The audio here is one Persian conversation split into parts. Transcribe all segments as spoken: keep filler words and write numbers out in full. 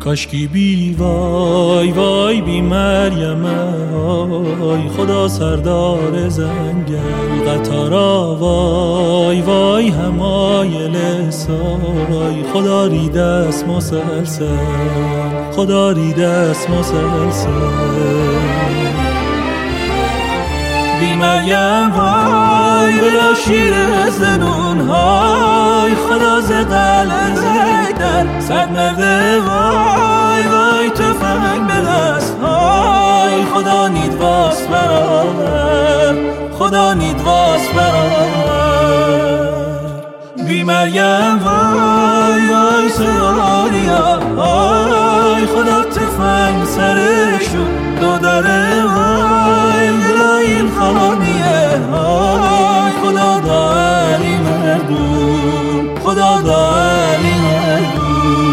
کاشکی بی وای وای بی مریم های خدا سردار زنگل قطارا وای وای همایل سای خدا ریده است مسلسل خدا ریده است مسلسل بی مریم وای بلا شیر زنون های خدا ز قلعه زیدن صد مرده وای وای تفنگ به دست های خدا نیدواس برابر خدا نیدواس برابر بی مریم وای وای سواریا های خدا تفنگ سرشون دو دره وای دلایل خانیه های خدا داری مردون خدا داری مردون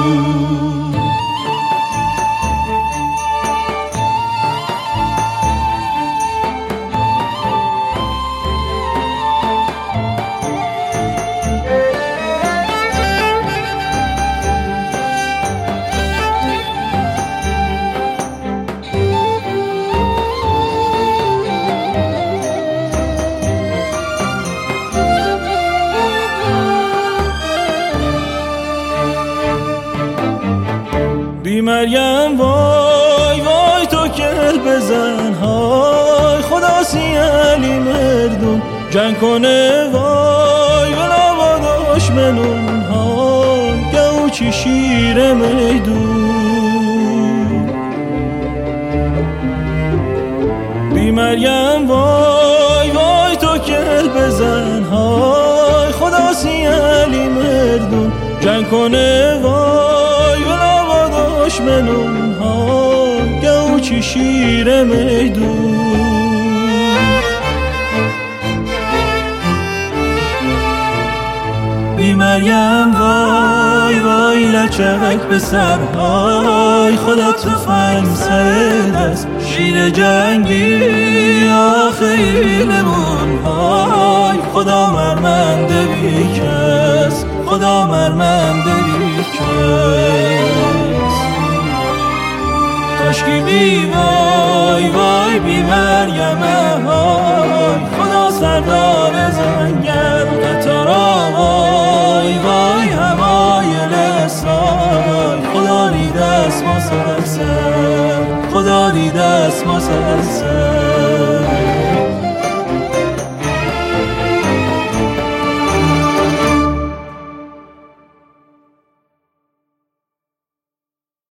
بی مریم وای وای تو کل بزن های خدا سیالی مردون جنگ کنه وای ولا با دشمنون های گوچی شیر میدون بی مریم وای وای تو کل بزن های خدا سیالی مردون جنگ کنه وای ولا دشمنون ها گوچی شیر میدون بی مریم وای وای لچک به سرهای خدا تفنگ سر دست شیر جنگی آخیلمون های خدا مرمنده بی کس خدا مرمنده بی کس کاشکی بی وای وای بی مریم های خدا سردار زنگل قطارا وای وای همایل سای خدا ریده است مسلسل خدا ریده است مسلسل